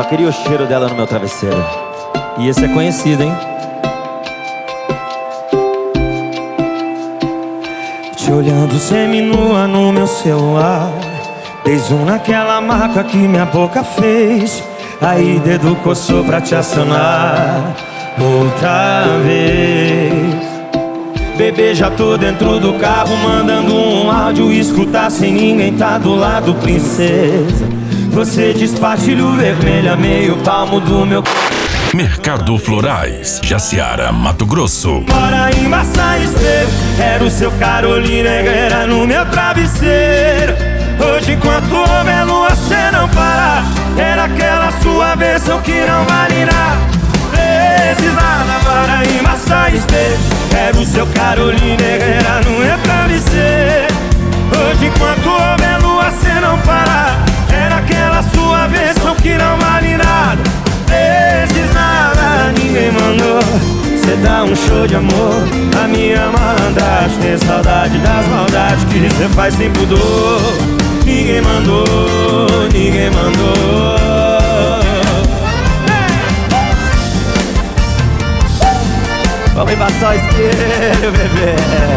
Só queria o cheiro dela no meu travesseiro. E esse é conhecido, hein? Te olhando seminua no meu celular, dei zoom naquela marca que minha boca fez. Aí dedo coçou pra te acionar outra vez. Bebê, já tô dentro do carro mandando um áudio, escutar sem ninguém tá do lado, princesa. Você despartilha o vermelho a meio palmo do meu... Mercado Florais, Jaciara, Mato Grosso. Mora em Maçã Espelho, era o seu Carolina Herrera no meu travesseiro. Hoje enquanto houver a lua cê não para, era aquela sua versão que não vale nada. Vezes nada, mora em Maçã Espelho, era o seu Carolina Herrera no meu travesseiro. Hoje enquanto houver a lua cê não para, era aquela sua versão que não vale nada. Vezes nada, ninguém mandou cê dá um show de amor. A minha malandragem tem saudade das maldades que cê faz sem pudor. Ninguém mandou, ninguém mandou. Vamos embaçar o espelho, bebê.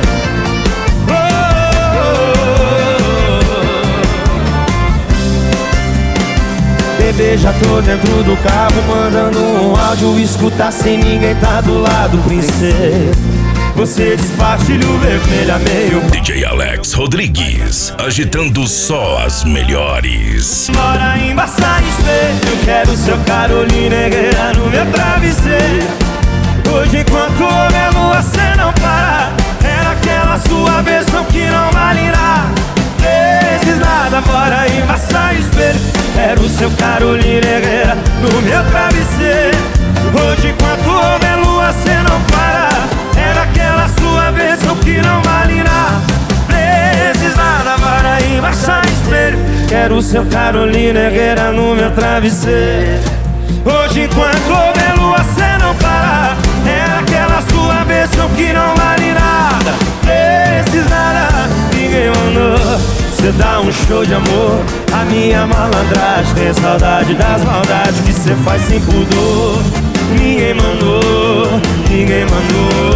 Bebê, já tô dentro do carro mandando um áudio, escutar sem ninguém tá do lado, princesa. Você despartilha o vermelho a meio. DJ Alex Rodrigues, agitando só as melhores. Mora em Maçã Espelho, quero seu Carolina Herrera no meu travesseiro. Hoje enquanto houver lua cê não para, era aquela sua versão que não vale nada. Vezes nada, mora em Maçã Espelho, era o seu Carolina Herrera no meu travesseiro. Hoje enquanto houver lua cê não para, era aquela sua versão que não vale nada. Vezes nada, mora em Maçã Espelho, quero o seu Carolina Herrera no meu travesseiro. Hoje enquanto houver lua cê não para, era aquela sua versão que não vale nada. Vezes nada, ninguém mandou cê dá um show de amor. A minha malandragem tem saudade das maldades que cê faz sem pudor. Ninguém mandou, ninguém mandou.